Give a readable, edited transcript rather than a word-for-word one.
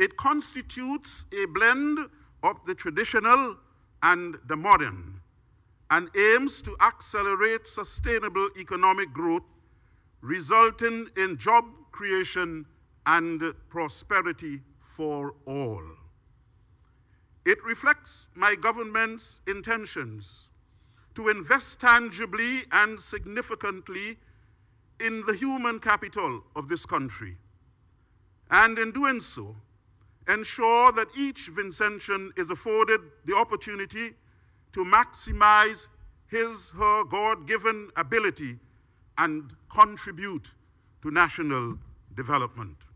It constitutes a blend of the traditional and the modern, and aims to accelerate sustainable economic growth, resulting in job creation and prosperity for all. It reflects my government's intentions to invest tangibly and significantly in the human capital of this country, and in doing so, ensure that each Vincentian is afforded the opportunity to maximize his/her God-given ability and contribute to national development.